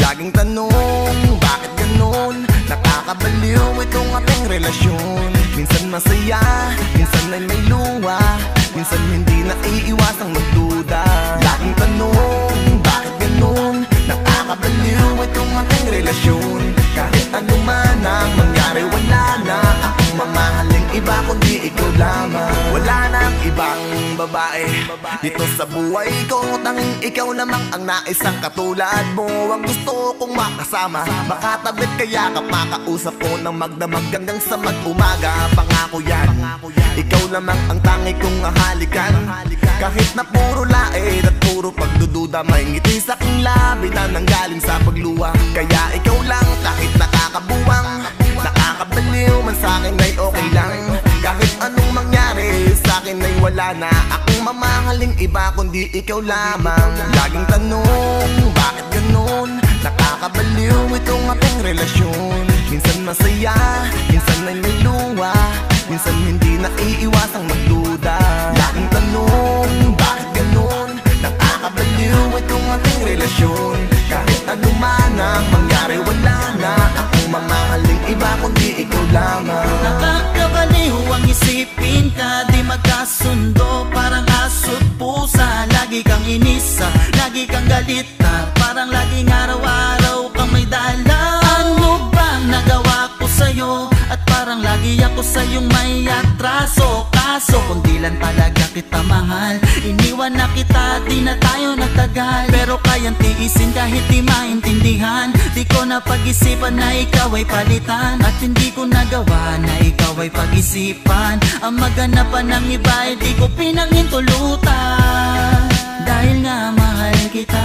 Laging tanong, bakit ganun? Nakakabaliw itong ating relasyon. Minsan masaya, minsan ay may luha, minsan hindi naiiwasang magduda. Laging tanong, bakit ganun? Nakakabaliw itong ating relasyon. Kahit ano man ang mangyari, wala na akong mamahaling iba kundi ikaw lamang. Wala nang ibang babae dito sa buhay ko, tanging ikaw lamang ang naisang katulad mo. Ang gusto kong makasama, makatabit kayakap, makausap ko ng magdamag hanggang sa mag-umaga. Pangako yan, ikaw lamang ang tangi kong halikan. Kahit na puro lait at puro pagdududa, may ngiti sa aking labi na nanggaling sa pagluwa. Kaya ikaw lang, kahit nakakabuwang, nakakabaliw man sa'kin ay okay lang. Kahit anong mangyari sa'kin ay wala na akong mamahaling iba kundi ikaw lamang. Laging tanong, bakit ganun? Nakakabaliw itong ating relasyon. Minsan masaya, minsan ay may luha, minsan hindi naiiwasang magduda. Laging tanong, bakit ganun? Nakakabaliw itong ating relasyon. Kahit ano man ang mangyari, wala na akong mamahaling iba kundi ikaw lamang. Nakakabaliw ang isipin ka, di magkasundo, parang aso't pusa. Lagi kang inisa, lagi kang galita, parang laging araw-araw kang may dala. Ano bang nagawa ko sa'yo? At parang lagi ako sa'yong may atraso. Kaso kung di lang talaga kita mahal, iniwan na kita, di na tayo nagtagal. Pero kayang tiisin kahit di maintindihan. Di ko na pag-isipan na ikaw ay palitan, at hindi ko nagawa na ikaw ay pag-isipan. Ang maganapan ng iba ay di ko pinangintulutan. Dahil nga mahal kita,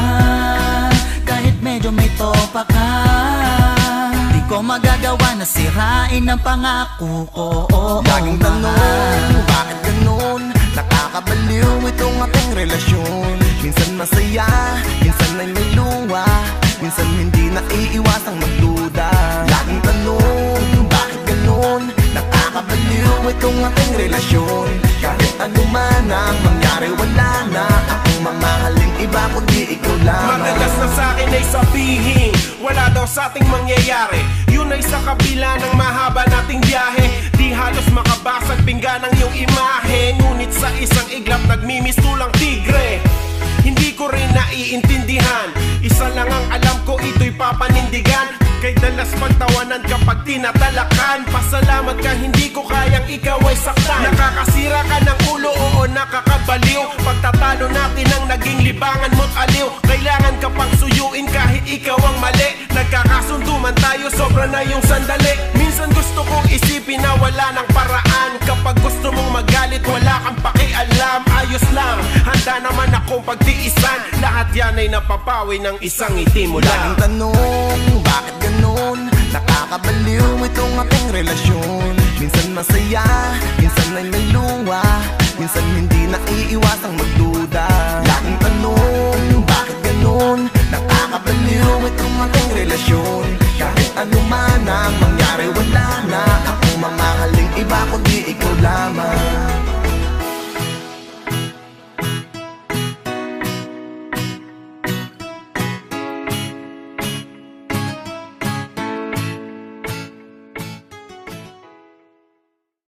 kahit medyo may topa ka, di ko magagawa na sirain ang pangako ko. Laging tanong, bakit ganun? Nakakabaliw itong ating relasyon. Minsan masaya, minsan ay may luha, minsan hindi naiiwasang magduda. Laging tanong, bakit ganun? Nakakabaliw itong ating relasyon. Kahit ano man ang mangyari, wala na akong mamahaling iba kundi ikaw lamang. Madalas na sa'kin ay sabihin, wala daw sa'ting mangyayari. Yun ay sa kabila ng mahaba nating biyahe. Di halos makabasag pinggan ang iyong imahe, ngunit sa isang iglap nagmimistulang tigre. Hindi ko rin naiintindihan, isa lang ang alam ko, ito'y papanindigan. Kay dalas pagtawanan kapag tinatalakan. Pasalamat ka, hindi ko kayang ikaw ay saktan. Nakakasira ka ng ulo, oo nakakabaliw. Pagtatalo natin ang naging libangan mo't aliw. Kailangan ka pang suyuin kahit ikaw ang mali. Nagkakasundo man tayo, sobra na yung sandali. Minsan gusto kong isipin na wala ng paraan. Kapag gusto mong magalit, wala kang pakialam. Ayos lang, handa naman akong pagtiisan. Lahat yan ay napapawi ng isang ngiti mo lang. Laging tanong, bakit ganun? Nakakabaliw itong ating relasyon. Minsan masaya, minsan ay may luha, minsan hindi naiiwasang magduda. Laging tanong, bakit ganun? Nakakabaliw itong ating relasyon. Kahit ano man ang mangyari, wala na akong mamahaling iba kundi ikaw lamang.